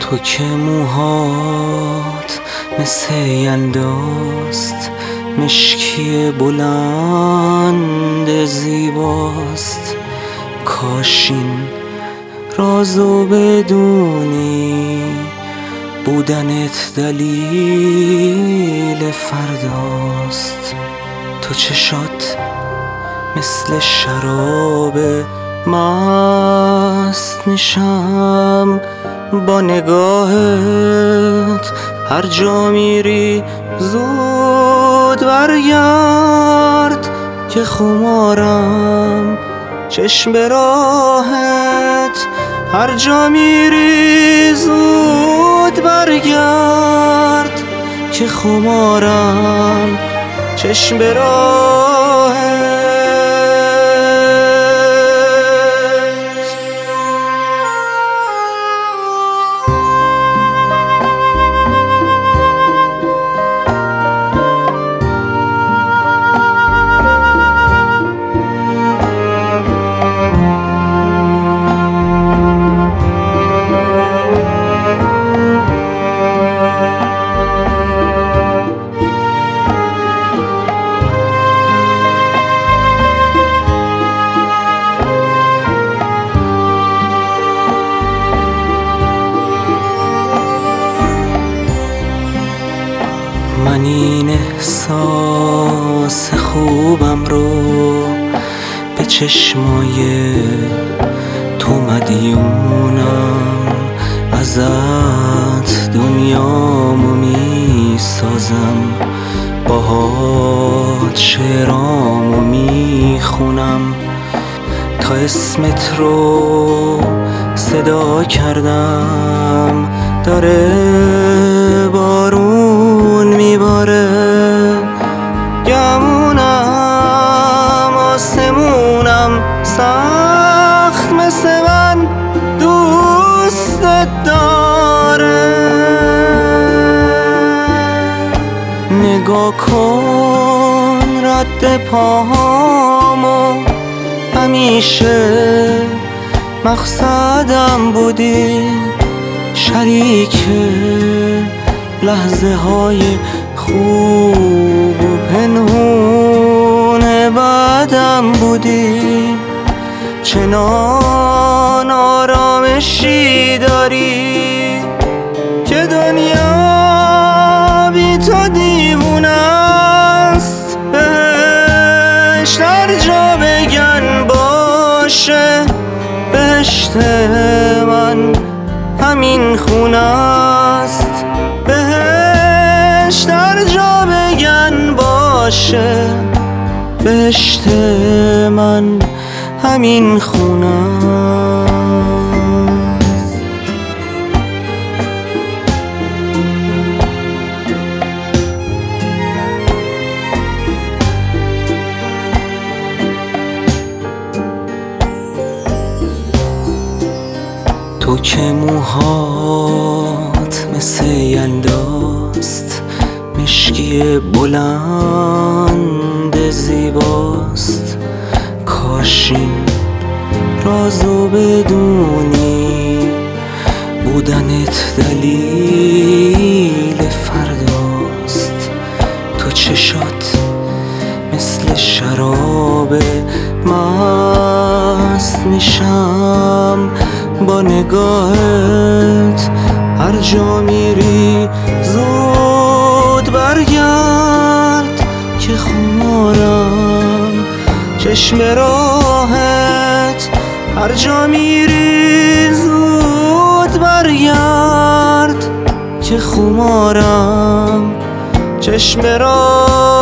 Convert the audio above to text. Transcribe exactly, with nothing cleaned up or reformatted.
تو که موهات مثل یلداست، مشکی بلند زیباست. کاشین رازو بدونی، بودنت دلیل فرداست. تو چشات مثل شراب مست میشم با نگاهت. هر جا میری زود برگرد که خمارم چشم به راهت. هر جا میری زود برگرد که خمارم چشم به راهت. من این احساس خوبم رو به چشمای تو مدیونم. ازت دنیامو می سازم، باهات شعرامو می خونم. تا اسمت رو صدا کردم داره بارون میباره. گمونم آسمونم سخت مثل من دوستت داره. نگاه کن رد پاهامو، همیشه مقصدم بودی. شریک لحظه های خوب و پنهون بعدم بودی. چنان آرامشی داری که دنیا بی تو دیوونه است. بهشت هر جا بگن باشه، بهشت من همین خونه است. بهشت هر جا بگن باشه، بهشت من همین خونه است. تو که موهات مثل یلداست، مشکی بلند زیباست. کاشین رازو بدونی، بودنت دلیل فرداست. تو چشات مثل شراب مست میشم با نگاهت. هر جا میری زود برگرد که خمارم چشم راهت. هر جا میری زود برگرد که خمارم چشم راهت.